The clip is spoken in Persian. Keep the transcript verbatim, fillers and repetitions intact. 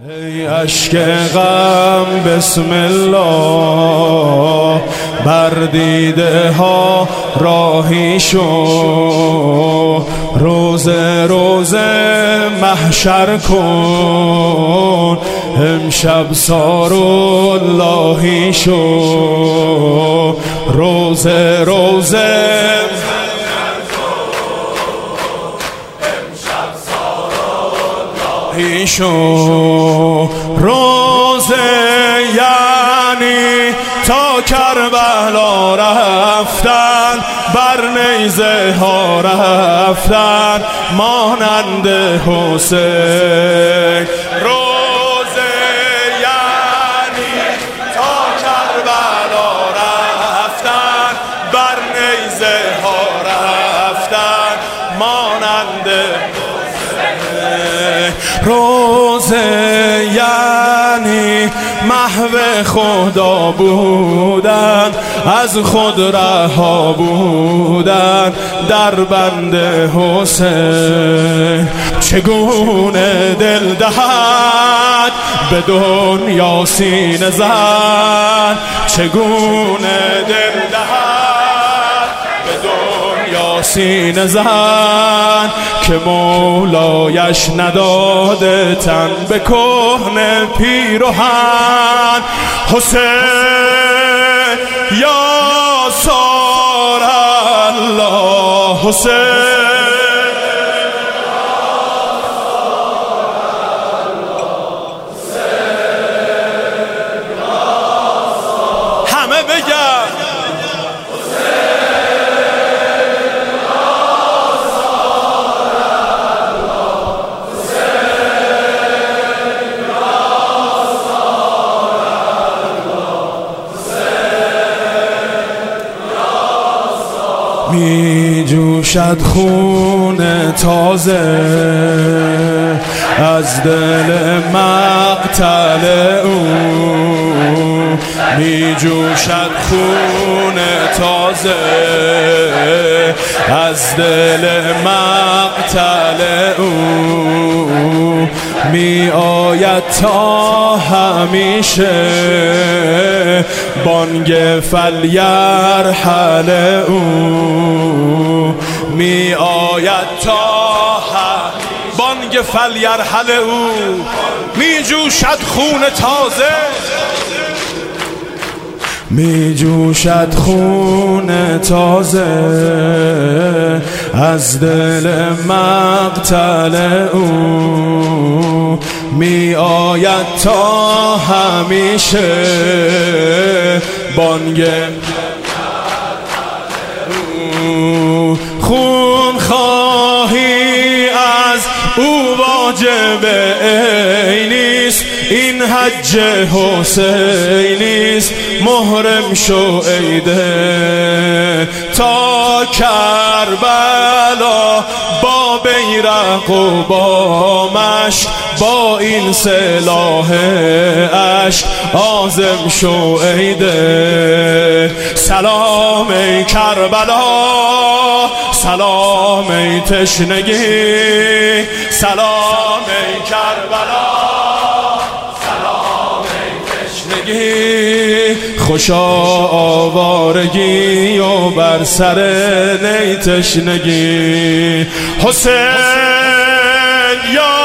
ای اشک غم بسم الله، بر دیده ها راهی شو، روزه روزه محشر کن، امشب ساراللهی شو، روزه روزه شو، روزه یعنی تا کربلا رفتن، بر نیزه ها رفتن مانند حسین. روزه یعنی تا کربلا رفتن، بر نیزه ها رفتن مانند روزه یعنی محو خدا بودن، از خود رها بودن در بند حسین. چگونه دل دهد به دنیا سینه زن، چگونه دل دهد به دنیا سینه زن، که مولایش نداده تن به کهنه پیرهن. حسین یا سار الله، حسین همه بگن می جوشد خون تازه از دل مقتل او، می جوشد خون تازه از دل مقتل او، می آید تا همیشه بانگ فلیرحل او، می آید تا بانگ فلیرحل او. می جوشد خون تازه، می جوشد خون تازه از دل مقتل او، می آید تا همیشه بانگ خون خواهی از او واجب عینیست، این حج حسینیست، محرم شو ایده تا کربلا با بیرق و با مشک، با این سلاح عشق عازم شو ایده. سلام ای کربلا، سلام ای تشنگی، سلام ای کربلا، سلام ای تشنگی، خوشا آوارگی و بر سر نی تشنگی. حسین یا